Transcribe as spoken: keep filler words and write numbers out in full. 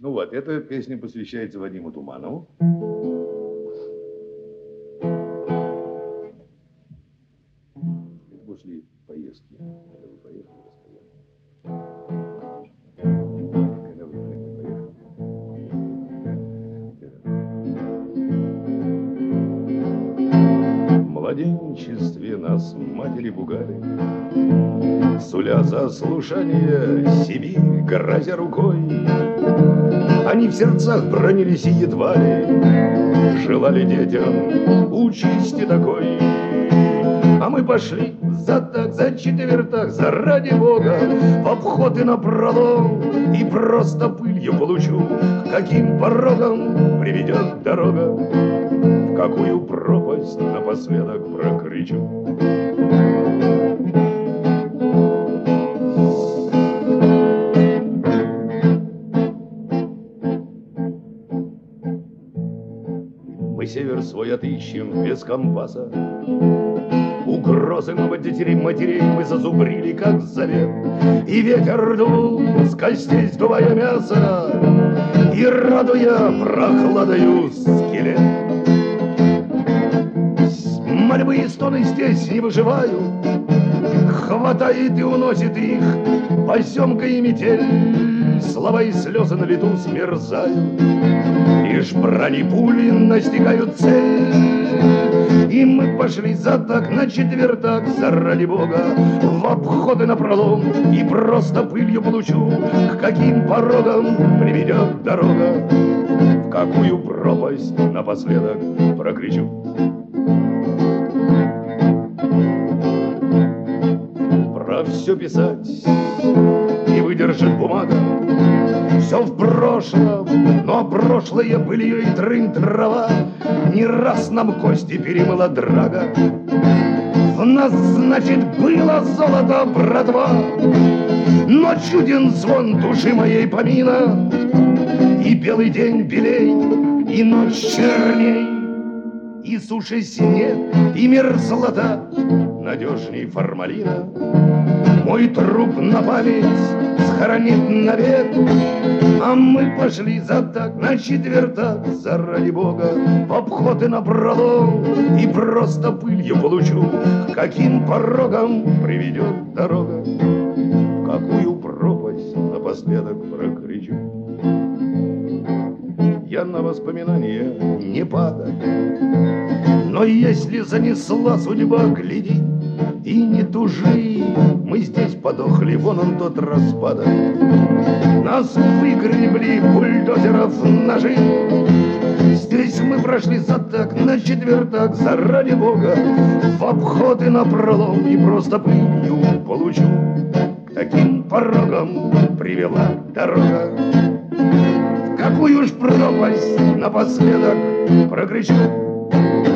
Ну вот, эта песня посвящается Вадиму Туманову. Это после поездки. Когда вы поехали, рассказали. Когда вы поехали. В младенчестве нас матери пугали, суля за слушание Сибирь, грозя рукой. Они в сердцах бронились и едва ли желали детям участи такой. А мы пошли за так, за четвертак, заради Бога, в обход и напролом, и просто пылью получу, к каким порогам приведет дорога, в какую пропасть напоследок прокричу. Мы север свой отыщем без компаса, угрозы мы матерей, матерей мы зазубрили, как завет. И ветер дул с костей, сдувая мясо, и радуя прохладою скелет. Мольбы и стоны здесь не выживают, хватает и уносит их поземка и метель. Слова и слезы на лету смерзают, лишь брони пули настигают цель. И мы пошли за так, на четвертак, заради Бога, в обходы напролом, и просто пылью получу, к каким порогам приведет дорога, в какую пропасть напоследок прокричу. Про все писать не выдержит бумага, все в прошлом, но прошлое былье и трынь трава не раз нам кости перемыла драга. В нас, значит, было золото, братва, но чуден звон души моей помина. И белый день белей, и ночь черней, и суши снег, и мерзлота надежней формалина. Мой труп на память схоронит навек, а мы пошли за так, на четвертак, заради Бога, в обход и напролом, и просто пылью получу, к каким порогам приведет дорога, в какую пропасть напоследок прокричу. Я на воспоминания не падаю, но если занесла судьба, гляди, и не тужи, мы здесь подохли, вон он тот распадок. Нас выгребли бульдозеров ножи, здесь мы прошли за так, на четвертак, заради Бога, в обход и напролом, и просто пылью получу, к таким порогам привела дорога, в какую ж пропасть напоследок прокричу.